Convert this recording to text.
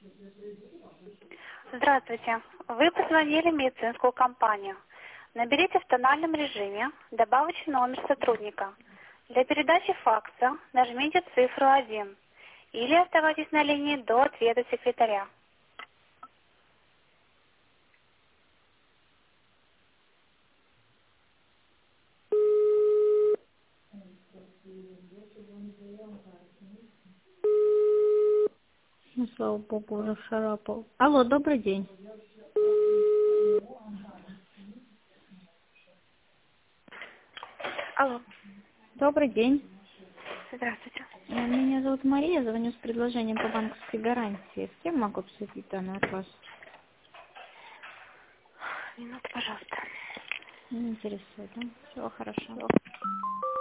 Здравствуйте. Вы позвонили в медицинскую компанию. Наберите в тональном режиме добавочный номер сотрудника. Для передачи факса нажмите цифру 1 или оставайтесь на линии до ответа секретаря. Ну, слава богу, уже шарапал. Алло, добрый день. Алло. Добрый день. Здравствуйте. Меня зовут Мария, звоню с предложением по банковской гарантии. С кем могу обсудить данный вопрос? Минуту, пожалуйста. Не интересует, да? Всего хорошо.